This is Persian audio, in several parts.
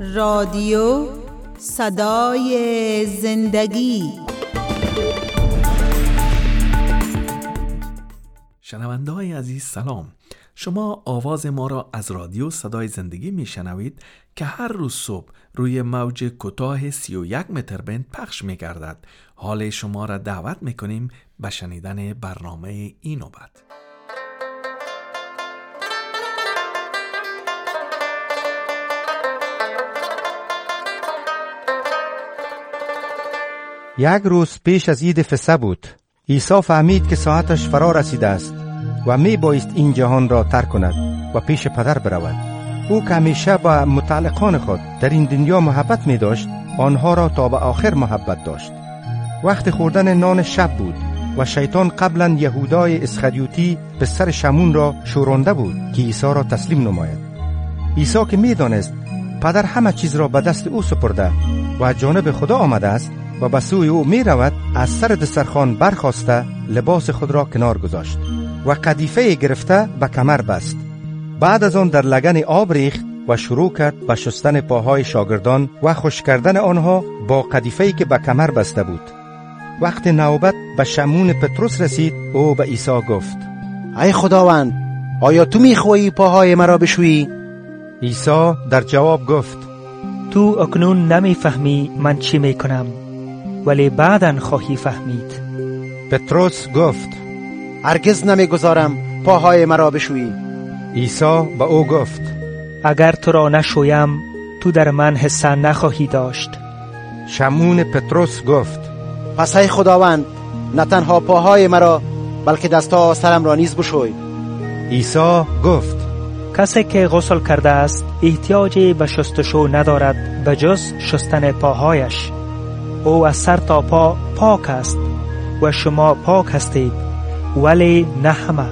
رادیو صدای زندگی. شنونده های عزیز سلام. شما آواز ما را از رادیو صدای زندگی می شنوید که هر روز صبح روی موج کوتاه 31 متر بند پخش می گردد. حال شما را دعوت می کنیم به شنیدن برنامه این نوبت. یک روز پیش از عید فسح بود. عیسی فهمید که ساعتش فرا رسیده است و می بایست این جهان را ترک کند و پیش پدر برود. او که همیشه با متعلقان خود در این دنیا محبت می داشت، آنها را تا به آخر محبت داشت. وقت خوردن نان شب بود و شیطان قبلا یهودای اسخریوطی پسر شمون را شورانده بود که عیسی را تسلیم نماید. عیسی که می دانست پدر همه چیز را به دست او سپرده و از جانب خدا آمده است و به سوی او می رود، از سر دسترخوان برخاسته لباس خود را کنار گذاشت و قدیفه گرفته به کمر بست. بعد از آن در لگن آب ریخت و شروع کرد به شستن پاهای شاگردان و خشک کردن آنها با قدیفه‌ای که به کمر بسته بود. وقت نوبت به شمون پطرس رسید، او به عیسی گفت: ای خداوند، آیا تو می‌خواهی پاهای مرا بشویی؟ عیسی در جواب گفت: تو اکنون نمی‌فهمی من چی می‌کنم، ولی بعداً خواهی فهمید. پطرس گفت: هرگز نمیگذارم پاهای مرا بشویی. عیسی به او گفت: اگر تو را نشویم تو در من حصه نخواهی داشت. شمون پطرس گفت: پس ای خداوند، نه تنها پاهای مرا بلکه دستا سرم را نیز بشوی. عیسی گفت: کسی که غسل کرده است احتیاجی به شستشو ندارد به جز شستن پاهایش. او از سر تا پا پاک است و شما پاک هستید، ولی نه همه.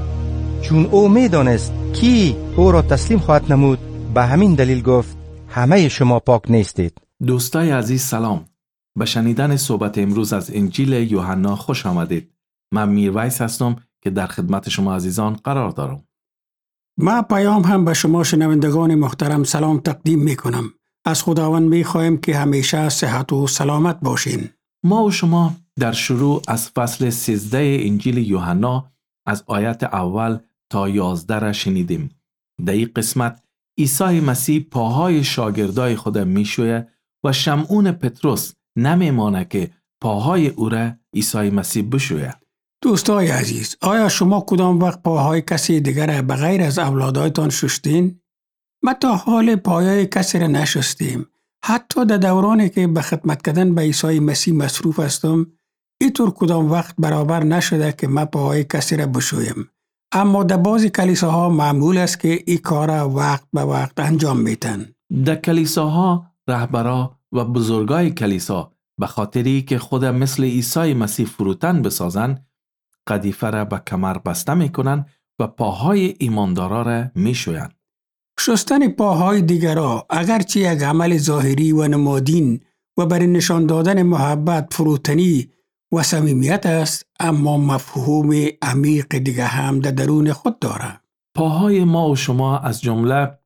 چون او می دانست کی او را تسلیم خواهد نمود، به همین دلیل گفت: همه شما پاک نیستید. دوستای عزیز سلام. به شنیدن صحبت امروز از انجیل یوحنا خوش آمدید. من میرویس هستم که در خدمت شما عزیزان قرار دارم. ما پیام هم به شما شنوندگان محترم سلام تقدیم می کنم. از خداوند می خواهیم که همیشه صحت و سلامت باشین. ما و شما در شروع از فصل 13 انجیل یوحنا از آیت اول تا 11 را شنیدیم. در این قسمت عیسی مسیح پاهای شاگردای خود میشوید و شمعون پطرس نمیمانه که پاهای او را عیسی مسیح بشوید. دوستای عزیز، آیا شما کدام وقت پاهای کسی دیگر به غیر از اولادایتان شستین؟ ما تا حال پاهای کسی را نشستیم. حتی در دورانی که به خدمت کردن به عیسی مسیح مصروف هستم، اینطور کدام وقت برابر نشده که ما پاهای کسی را بشویم. اما در بعضی کلیساها معمول است که این کار وقت به وقت انجام میدن. در کلیساها رهبرا و بزرگای کلیسا به خاطری که خود مثل عیسی مسیح فروتن بسازن، قدیفه را به کمر بسته میکنن و پاهای ایماندارا را میشوین. شستن پاهای دیگرها اگرچه یک عمل ظاهری و نمادین و برای نشان دادن محبت، فروتنی و صمیمیت است، اما مفهوم عمیق دیگر هم در درون خود دارد. پاهای ما و شما از جمله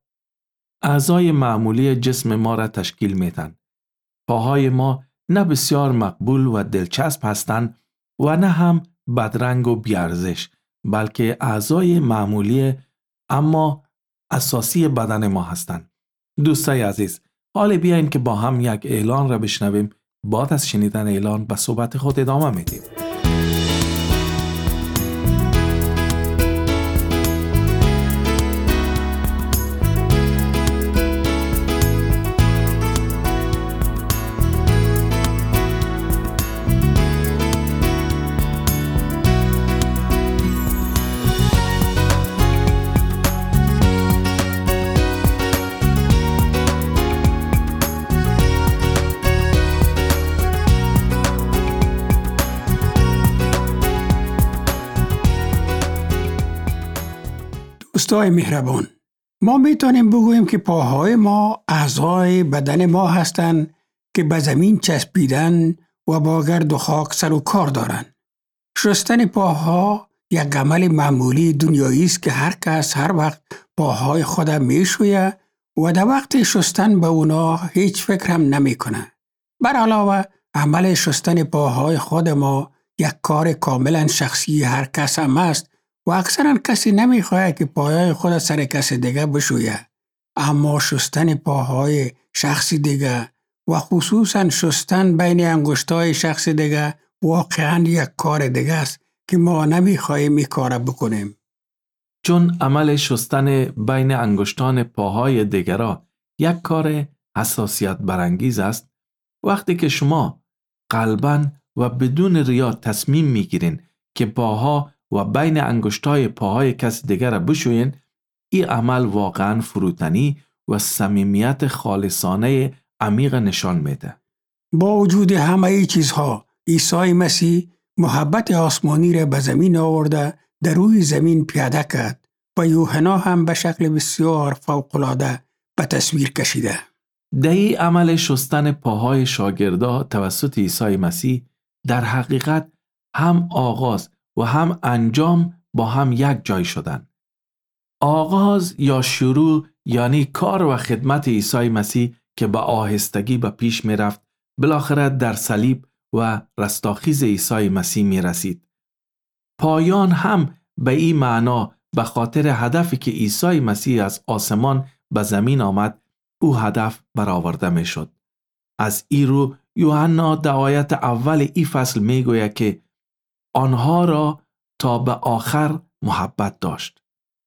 اعضای معمولی جسم ما را تشکیل میدن. پاهای ما نه بسیار مقبول و دلچسب هستند و نه هم بدرنگ و بیارزش، بلکه اعضای معمولی اما اساسی بدن ما هستند. دوستای عزیز، حالا بیاین که با هم یک اعلان را بشنویم. بعد از شنیدن اعلان به صحبت خود ادامه میدیم. دوستای مهربان، ما میتونیم بگوییم که پاهای ما اعضای بدن ما هستند که به زمین چسبیدن و با گرد و خاک سر و کار دارند. شستن پاها یک عمل معمولی دنیایی است که هر کس هر وقت پاهای خود میشوید و در وقت شستن به اونا هیچ فکر هم نمی کنه. بر علاوه عمل شستن پاهای خود ما یک کار کاملا شخصی هر کس هم است و اکثرا کسی نمی خواهد که پاهای خود سر کس دیگه بشویه. اما شستن پاهای شخص دیگه و خصوصا شستن بین انگشتای شخص دیگه واقعا یک کار دیگه است که ما نمی خواهیم این کار بکنیم. چون عمل شستن بین انگشتان پاهای دیگران یک کار حساسیت برانگیز است، وقتی که شما قلباً و بدون ریا تصمیم میگیرین که پاها و بین انگشتای پاهای کس دیگر را بشوین، این عمل واقعاً فروتنی و صمیمیت خالصانه عمیق نشان میده. با وجود همه ای چیزها، عیسی مسیح محبت آسمانی را به زمین آورده در روی زمین پیاده کرد و یوحنا هم به شکل بسیار فوق‌العاده به تصویر کشیده. در این عمل شستن پاهای شاگردا توسط عیسی مسیح در حقیقت هم آغاز و هم انجام با هم یک جای شدن. آغاز یا شروع یعنی کار و خدمت عیسی مسیح که به آهستگی به پیش می رفت، بالاخره در صلیب و رستاخیز عیسی مسیح می رسید. پایان هم به این معنا به خاطر هدفی که عیسی مسیح از آسمان به زمین آمد، او هدف برآورده می شد. از این رو یوحنا در آیت اول این فصل می گوید که آنها را تا به آخر محبت داشت.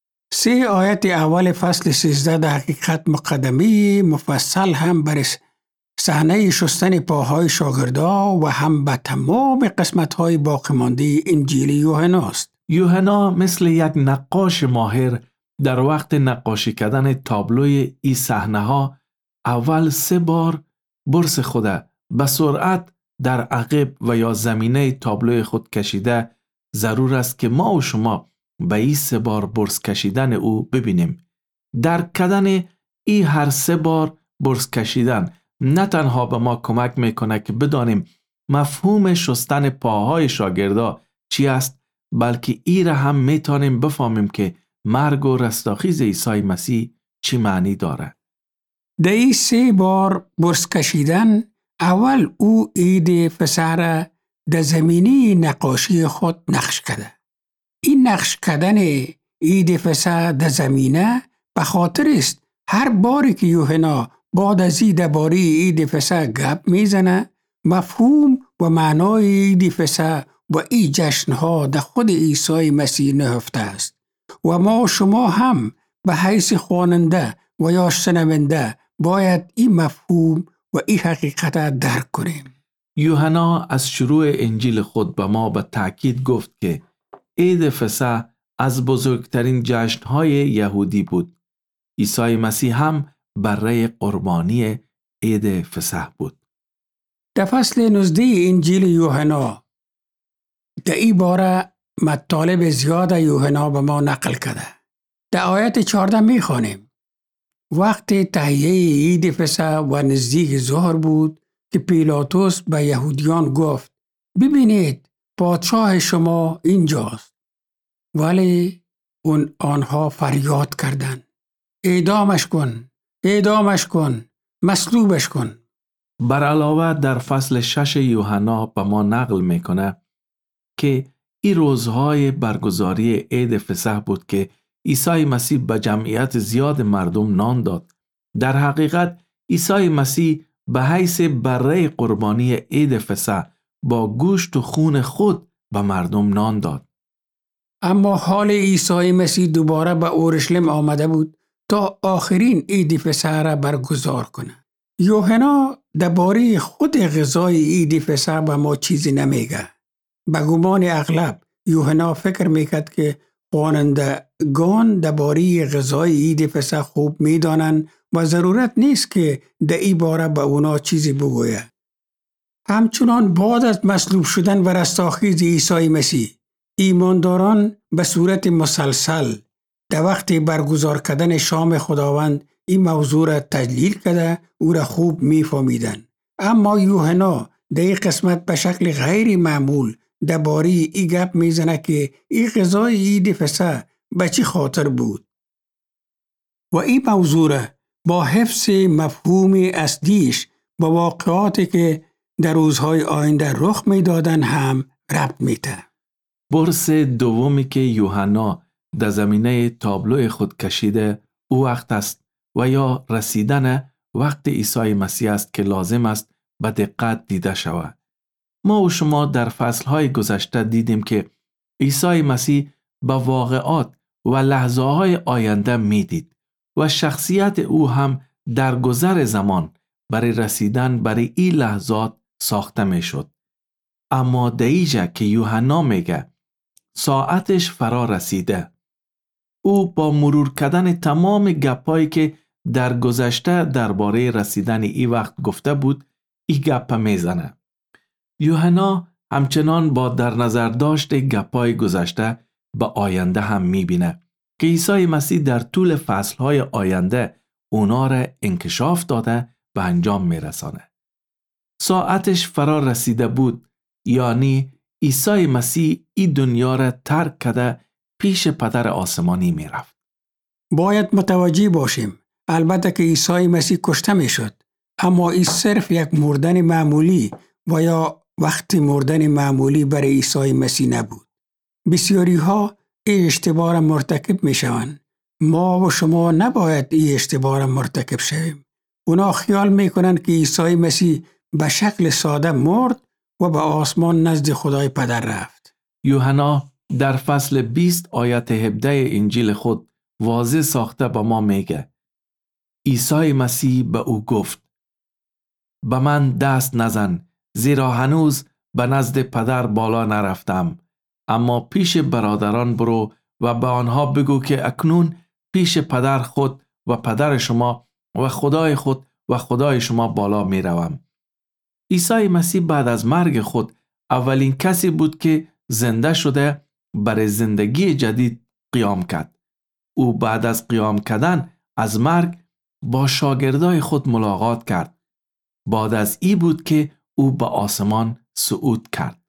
3 آیت اول فصل 13 در حقیقت مقدمه مفصل هم بر صحنه شستن پاهای شاگردا و هم به تمام قسمت‌های باقی مانده انجیل یوحناست. یوحنا مثل یک نقاش ماهر در وقت نقاشی کردن تابلوی این صحنه‌ها اول 3 بار برس خود به سرعت در عقب و یا زمینه تابلوی خود کشیده. ضرور است که ما و شما به این 3 بار برس کشیدن او ببینیم. درک کردن این هر 3 بار برس کشیدن نه تنها به ما کمک میکنه که بدانیم مفهوم شستن پاهای شاگردا چی است، بلکه این را هم میتونیم بفهمیم که مرگ و رستاخیز عیسی مسیح چی معنی داره. در این 3 بار برس کشیدن، اول او عید فسح را در زمینی نقاشی خود نقش کرده. این نقش کردن عید فسح در زمینه به خاطر است هر باری که یوحنا بعد از این درباره عید فسح گپ میزنه، مفهوم و معنای عید فسح و این جشنها در خود عیسی مسیح نهفته است و ما شما هم به حیث خواننده و یا شنونده باید این مفهوم و این حقیقت درک کنیم. یوحنا از شروع انجیل خود به ما به تأکید گفت که عید فسح از بزرگترین جشنهای یهودی بود. عیسی مسیح هم برای قربانی عید فسح بود. در فصل 19 انجیل یوحنا در این باره مطالب زیاد یوحنا به ما نقل کرده. در آیت 14 میخوانیم: وقت تهیه عید فسح و نزدیک ظهر بود که پیلاطس به یهودیان گفت: ببینید پادشاه شما اینجاست. ولی آنها فریاد کردند: اعدامش کن، اعدامش کن، مصلوبش کن. بر علاوه در فصل 6 یوحنا به ما نقل میکنه که این روزهای برگزاری عید فسح بود که عیسی مسیح به جمعیت زیاد مردم نان داد. در حقیقت عیسی مسیح به حیث بره قربانی عید فسح با گوشت و خون خود به مردم نان داد. اما حال عیسی مسیح دوباره به اورشلیم آمده بود تا آخرین عید فسح را برگزار کنه. یوحنا درباره خود غذای عید فسح به ما چیزی نمیگه. به گمان اغلب یوحنا فکر میکرد که خوانندگان درباره غذای عید فسح خوب میدانند و ضرورت نیست که در این باره به اونا چیزی بگوید. همچنان بعد از مصلوب شدن و رستاخیز عیسی مسیح، ایمانداران به صورت مسلسل در وقت برگزار کردن شام خداوند این موضوع را تجلیل کرده او را خوب میفهمیدند. اما یوحنا در این قسمت به شکل غیر معمول درباره این گپ میزنه که این غذای عید فسح به چی خاطر بود و این موضوع را با حفظ مفهوم اصلیش با واقعاتی که در روزهای آینده رخ می‌دادن هم ربط میده. برس دومی که یوحنا در زمینه تابلو خود کشیده او وقت است و یا رسیدن وقت عیسی مسیح است که لازم است به دقت دیده شود. ما و شما در فصلهای گذشته دیدیم که عیسی مسیح به واقعات و لحظه های آینده میدید و شخصیت او هم در گذر زمان برای رسیدن برای این لحظات ساخته می شد. اما دیجا که یوحنا میگه ساعتش فرا رسیده. او با مرور کردن تمام گپایی که در گذشته درباره رسیدن این وقت گفته بود این گپ میزنه. یوحنا همچنان با در نظر داشت گپای گذشته به آینده هم میبینه که عیسی مسیح در طول فصلهای آینده اونا را انکشاف داده به انجام میرسانه. ساعتش فرا رسیده بود، یعنی عیسی مسیح این دنیا را ترک کرده پیش پدر آسمانی میرفت. باید متوجه باشیم البته که عیسی مسیح کشته میشد، اما این صرف یک مردن معمولی و یا وقتی مردن معمولی برای عیسی مسیح نبود. بسیاری ها این اشتباه را مرتکب می شوند. ما و شما نباید این اشتباه را مرتکب شویم. اونا خیال می کنند که عیسی مسیح به شکل ساده مرد و به آسمان نزد خدای پدر رفت. یوحنا در فصل 20 آیت 17 انجیل خود واضح ساخته به ما میگه عیسی مسیح به او گفت به من دست نزن، زیرا هنوز به نزد پدر بالا نرفتم، اما پیش برادران برو و به آنها بگو که اکنون پیش پدر خود و پدر شما و خدای خود و خدای شما بالا می روم. عیسی مسیح بعد از مرگ خود اولین کسی بود که زنده شده برای زندگی جدید قیام کرد. او بعد از قیام کردن از مرگ با شاگردای خود ملاقات کرد. بعد از این بود که او به آسمان صعود کرد.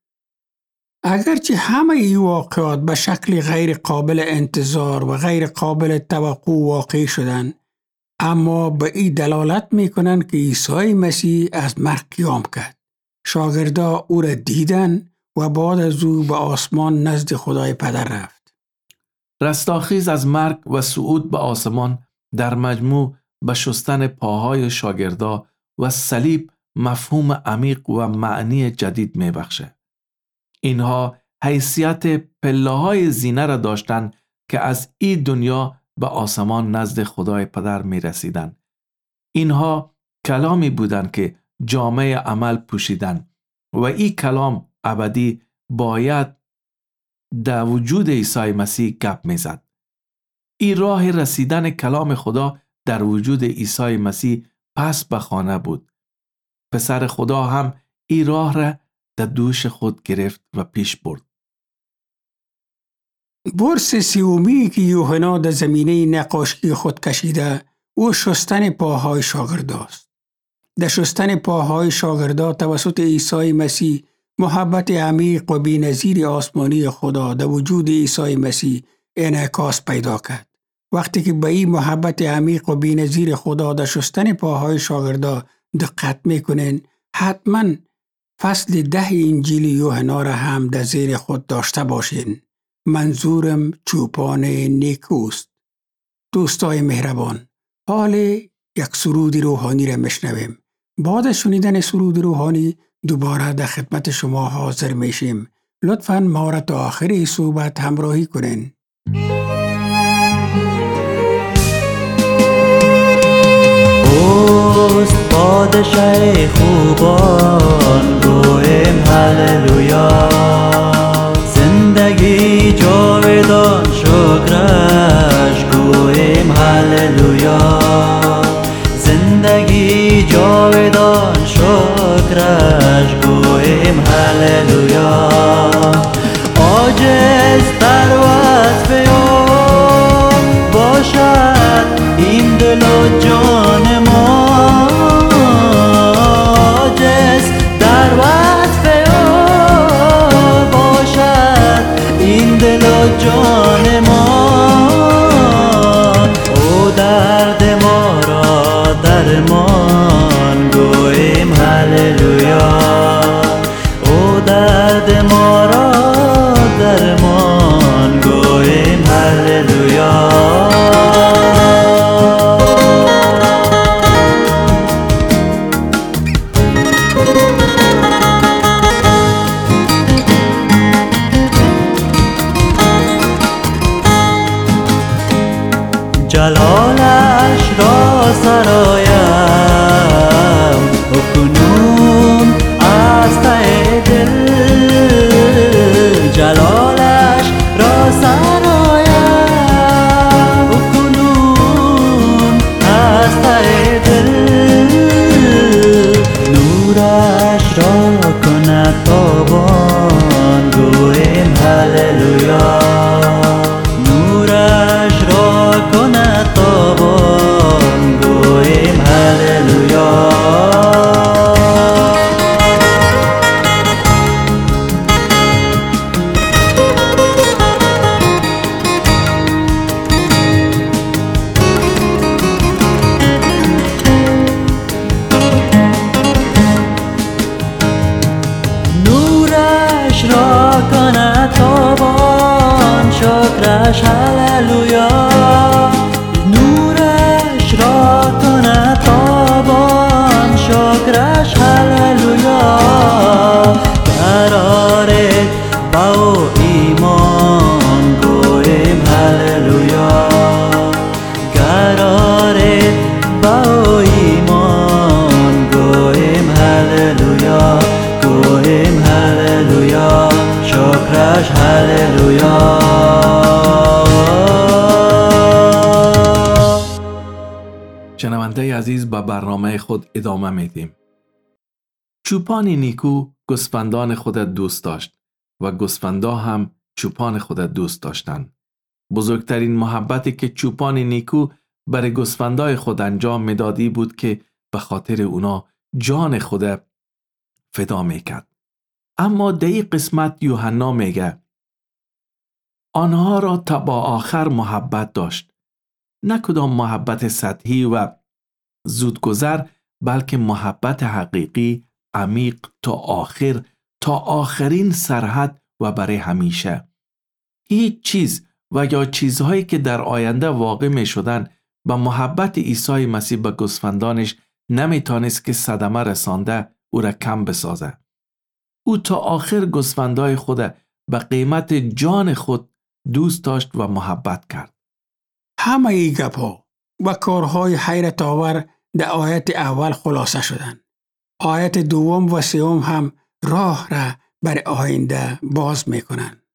اگرچه همه این واقعات به شکل غیر قابل انتظار و غیر قابل توقع واقع شدند، اما به این دلالت می کنند که عیسی مسیح از مرگ قیام کرد. شاگردا او را دیدن و بعد از او به آسمان نزد خدای پدر رفت. رستاخیز از مرگ و صعود به آسمان در مجموع به شستن پاهای شاگردا و صلیب مفهوم عمیق و معنی جدید می بخشه. اینها حیثیت پله‌های زینه را داشتند که از این دنیا به آسمان نزد خدای پدر می رسیدن. اینها کلامی بودند که جامعه عمل پوشیدن و این کلام ابدی باید در وجود عیسی مسیح گپ می زد. این راه رسیدن کلام خدا در وجود عیسی مسیح پس به خانه بود. پسر خدا هم این راه را در دوش خود گرفت و پیش برد. برس سومی که یوحنا در زمینه نقاشی خود کشیده او شستن پاهای شاگرداست. در شستن پاهای شاگردا توسط عیسی مسیح محبت عمیق و بی‌نظیر آسمانی خدا در وجود عیسی مسیح انعکاس پیدا کرد. وقتی که به این محبت عمیق و بی‌نظیر خدا در شستن پاهای شاگردا دقت میکنین، حتما فصل 10 انجیل یوحنا را هم در ذهن خود داشته باشین. منظورم چوپان نیکوست. دوستای مهربان، حال یک سرود روحانی را میشنویم. بعد از شنیدن سرود روحانی دوباره در خدمت شما حاضر میشیم. لطفاً ما را تا آخر صحبت همراهی کنین. اوست پادشاه خوبان، گویم هللویا. زندگی جاودان شکرش، گویم هللویا. زندگی جاودان شکرش، گویم هللویا. عاجز تر وصف او باشد این دل و جان ما. عاجز در وصف او باشد این دل و جان ما. او درد ما را جلالش را سرایم و کنون از ته دل جلالش را سرایم و کنون از ته دل نورش را کند تابان گویم هللویا نورش را کند تابان گویم هللویا نورش را کند تابان شکرش هللویا نورش را کند تابان شکرش هللویا قرار با ایمان گویم هللویا قرار با ایمان گویم هللویا گویم هللویا شکرش هللویا شنونده عزیز به برنامه خود ادامه میدیم. چوپان نیکو گوسفندان خود دوست داشت و گوسفندا هم چوپان خود دوست داشتند. بزرگترین محبتی که چوپان نیکو برای گوسفندای خود انجام میدادی بود که به خاطر اونا جان خود فدا میکرد. اما در این قسمت یوحنا میگه آنها را تا با آخر محبت داشت. نه کدام محبت سطحی و زودگذر بلکه محبت حقیقی عمیق تا آخر تا آخرین سرحد و برای همیشه. هیچ چیز و یا چیزهایی که در آینده واقع می شدن به محبت عیسی مسیح به گوسفندانش نمیتونست که صدمه رسانده او را کم بسازه. او تا آخر گوسفندای خود به قیمت جان خود دوست داشت و محبت کرد. همه ای گپ‌ها و کارهای حیرت آور در آیت اول خلاصه شدند. آیت دوم و سوم هم راه را بر آینده باز میکنند.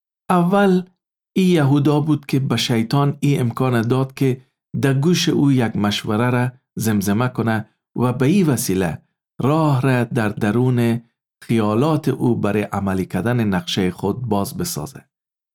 اول ای یهودا بود که به شیطان ای امکان داد که در گوش او یک مشوره را زمزمه کنه و به این وسیله راه را در درون خیالات او برای عملی کردن نقشه خود باز بسازه.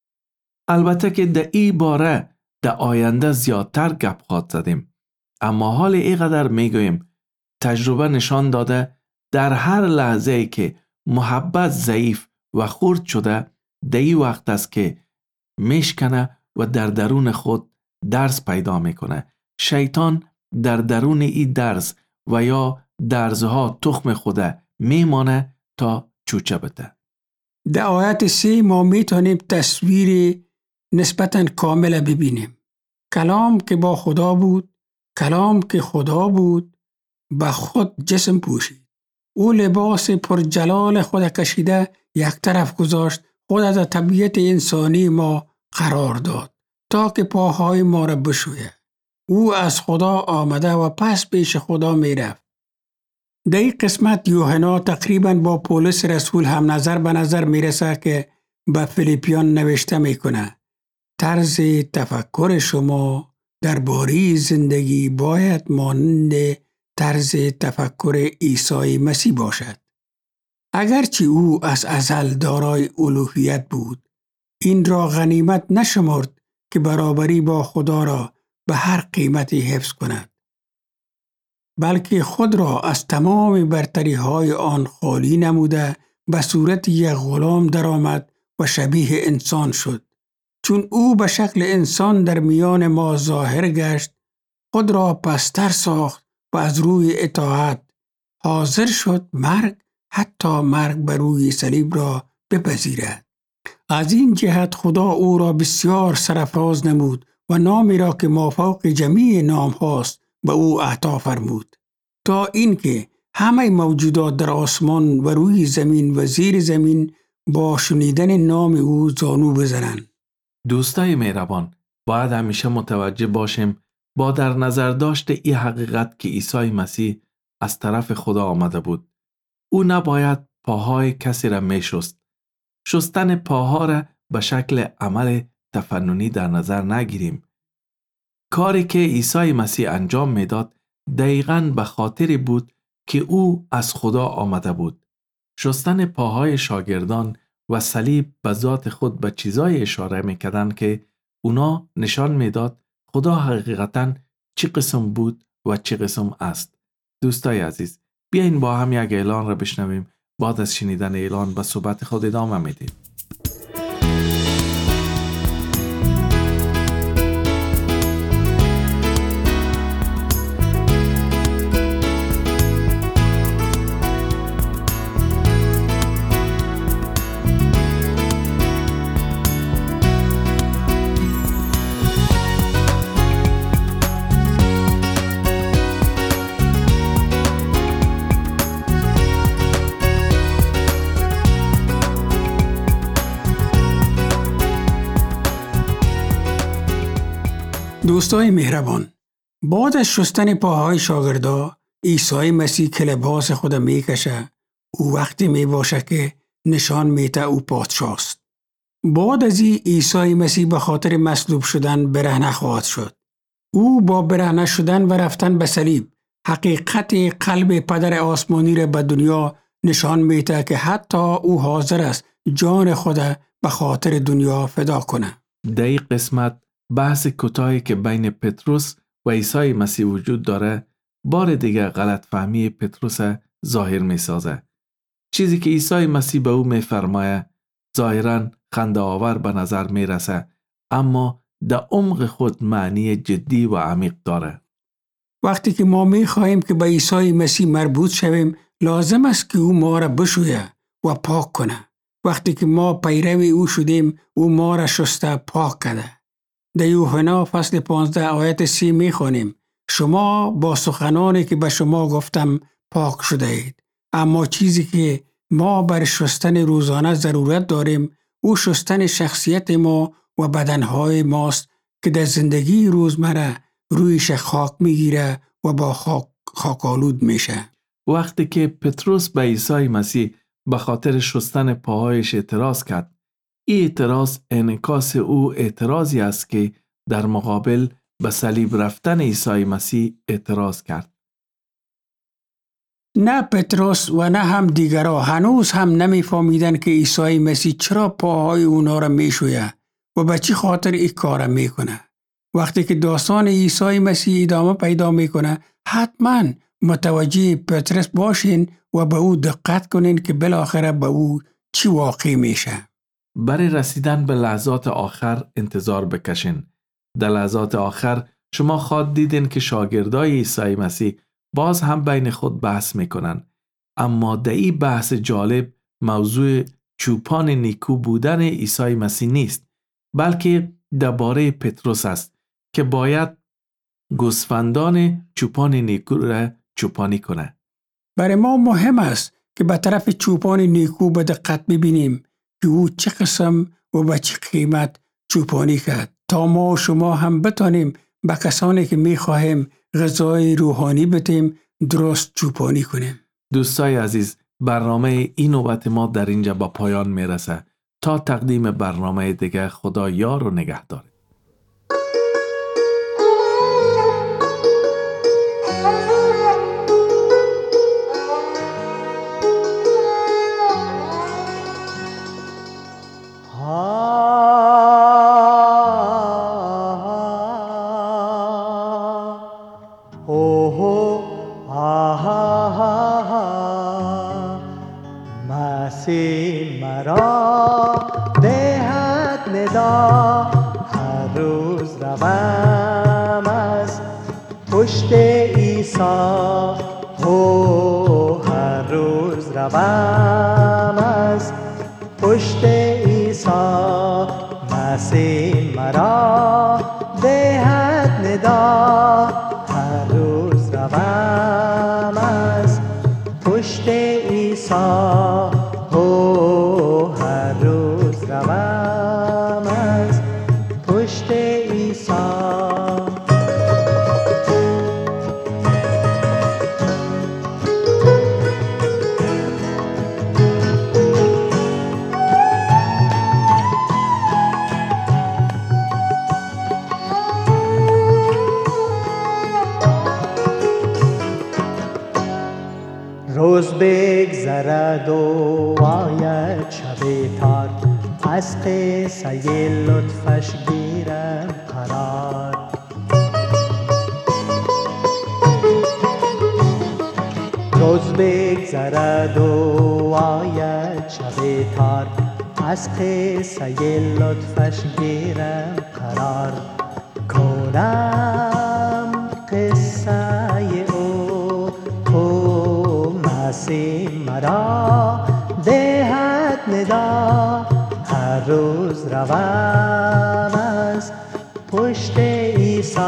البته که در این باره در آینده زیادتر گپ خواهد زدیم، اما حال اینقدر میگویم تجربه نشان داده در هر لحظه که محبت ضعیف و خرد شده در این وقت است که میشکنه و در درون خود درس پیدا میکنه. شیطان در درون این درس و یا درزها تخم خود میمانه تا چوچه بده. در آیت 3 ما میتونیم تصویر نسبتاً کامل ببینیم. کلام که با خدا بود، کلام که خدا بود، به خود جسم پوشید. او لباس پر جلال خود کشیده یک طرف گذاشت، خود از طبیعت انسانی ما قرار داد تا که پاهای ما را بشوید. او از خدا آمده و پس پیش خدا می رفت. در این قسمت یوحنا تقریباً با پولس رسول هم نظر به نظر می رسه که به فیلیپیان نوشته می کنه. طرز تفکر شما درباره زندگی باید مانند طرز تفکر عیسی مسیح باشد. اگرچه او از ازل دارای الوهیت بود، این را غنیمت نشمرد که برابری با خدا را به هر قیمتی حفظ کند، بلکه خود را از تمام برتری های آن خالی نموده به صورت یک غلام درآمد و شبیه انسان شد. چون او به شکل انسان در میان ما ظاهر گشت، خود را پستر ساخت و از روی اطاعت حاضر شد مرگ، حتی مرگ بر روی صلیب را بپذیرد. از این جهت خدا او را بسیار سرفراز نمود و نامی را که مافوق جمیع نام هاست به او اعطا فرمود، تا اینکه همه موجودات در آسمان و روی زمین و زیر زمین با شنیدن نام او زانو بزنند. دوستای مهربان، باید همیشه متوجه باشیم با در نظر داشت این حقیقت که عیسی مسیح از طرف خدا آمده بود. او نباید پاهای کسی را می شست. شستن پاها را به شکل عمل تفننی در نظر نگیریم. کاری که عیسی مسیح انجام میداد دقیقاً به خاطر بود که او از خدا آمده بود. شستن پاهای شاگردان و صلیب به ذات خود به چیزای اشاره میکردند که اونا نشان میداد خدا حقیقتاً چه قسم بود و چه قسم است. دوستای عزیز، بیاین با هم یک اعلان را بشنویم. بعد از شنیدن اعلان به صحبت خود ادامه میدیم. دوستای مهربان، بعد از شستن پاهای شاگردا، عیسی مسیح که لباس خود میکشه، او وقتی میباشه که نشان میده او پادشاست. بعد از این عیسی مسیح به خاطر مصلوب شدن برهنه خواهد شد. او با برهنه شدن و رفتن به صلیب حقیقت قلب پدر آسمانی را به دنیا نشان میده که حتی او حاضر است جان خود به خاطر دنیا فدا کنه. در این قسمت بحث کوتاهی که بین پتروس و عیسی مسیح وجود داره بار دیگه غلط فهمی پتروس ظاهر می سازه. چیزی که عیسی مسیح به او می فرمایه ظاهراً خنده آور به نظر می رسه، اما در عمق خود معنی جدی و عمیق داره. وقتی که ما می خواهیم که به عیسی مسیح مربوط شویم، لازم است که او ما را بشویه و پاک کنه. وقتی که ما پیروی او شدیم، او ما را شسته پاک کرده. در یوحنا فصل 15 آیت 30 می خوانیم: شما با سخنانی که به شما گفتم پاک شده اید. اما چیزی که ما بر شستن روزانه ضرورت داریم، او شستن شخصیت ما و بدنهای ماست که در زندگی روزمره رویش خاک میگیره و با خاکالود میشه. وقتی که پتروس به عیسی مسیح به خاطر شستن پاهایش اعتراض کرد، این اعتراض انعکاس او اعتراضی است که در مقابل به صلیب رفتن عیسی مسیح اعتراض کرد. نه پتروس و نه هم دیگرها هنوز هم نمیفهمیدن که عیسی مسیح چرا پاهای اونا را میشویه و به چی خاطر این کار را میکنه. وقتی که داستان عیسی مسیح ادامه پیدا میکنه، حتما متوجه پتروس باشین و به او دقت کنین که بالاخره به او چی واقع میشه. برای رسیدن به لحظات آخر انتظار بکشین. در لحظات آخر شما خواهد دیدین که شاگردای عیسی مسیح باز هم بین خود بحث میکنن. اما در این بحث جالب موضوع چوپان نیکو بودن عیسی مسیح نیست، بلکه درباره پتروس است که باید گوسفندان چوپان نیکو را چوپانی کنه. برای ما مهم است که به طرف چوپان نیکو به دقت ببینیم که او چه قسم و به چه قیمت چوپانی کرد تا ما و شما هم بتانیم به کسانی که میخواهیم غذای روحانی بدیم درست چوپانی کنیم. دوستای عزیز، برنامه این نوبت ما در اینجا با پایان میرسه. تا تقدیم برنامه دیگه، خدا یار و نگهدار. مسیح مرا دهد ندا، هر روز روم از پشت عیسی، هر روز روم از پشت عیسی. مسیح مرا دهد ندا، هر روز روم از پشت عیسی، هر روز روم از پشت عیسی. بگذرد و آید شب تار، از قصه لطفش گیرم قرار. روز بگذرد و آید شب تار، از قصه لطفش گیرم قرار. کنم قصه او مسیح مرا دهد ندا، هر روز روم از پشت عیسی،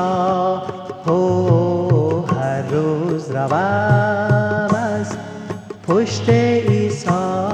هر روز روم از پشت عیسی.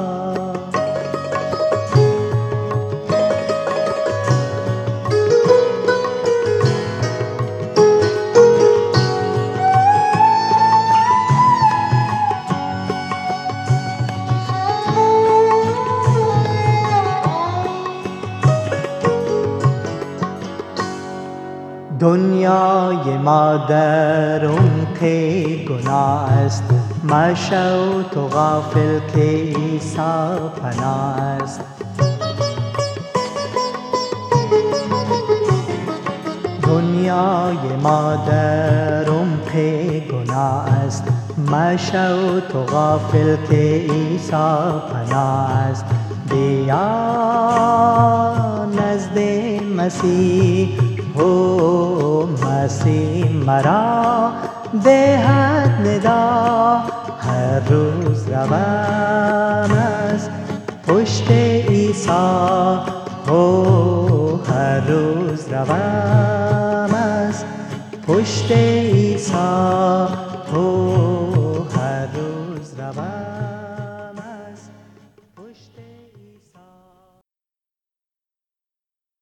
دنیای ما در عمق گناه است، مشو تو غافل که عیسی پناه است. دنیای ما در عمق گناه است، مشو تو غافل که عیسی پناه است. بیا نزد مسیح، مسیح مرا دهد ندا، هر روز روم از پشت عیسی، هر روز روم از پشت عیسی.